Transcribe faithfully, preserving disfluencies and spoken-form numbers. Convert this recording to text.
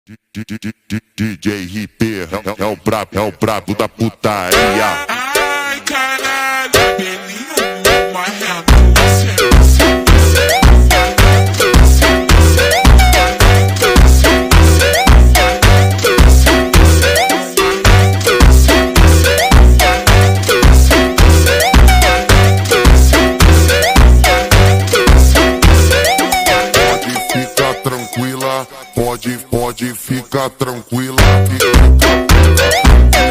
D J R P é, é o brabo, é o brabo da putaria. Ai, caralho, pelinho, uma real. Tranquila, pode, pode ficar tranquila. Fica tranquila.